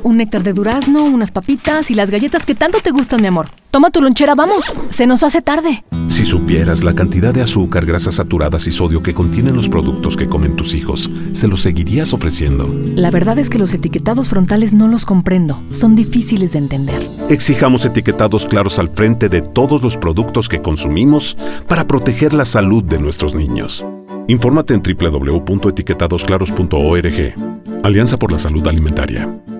un néctar de durazno, unas papitas y las galletas que tanto te gustan, mi amor. Toma tu lonchera, vamos. Se nos hace tarde. Si supieras la cantidad de azúcar, grasas saturadas y sodio que contienen los productos que comen tus hijos, se los seguirías ofreciendo. La verdad es que los etiquetados frontales no los comprendo. Son difíciles de entender. Exijamos etiquetados claros al frente de todos los productos que consumimos para proteger la salud de nuestros niños. Infórmate en www.etiquetadosclaros.org. Alianza por la Salud Alimentaria.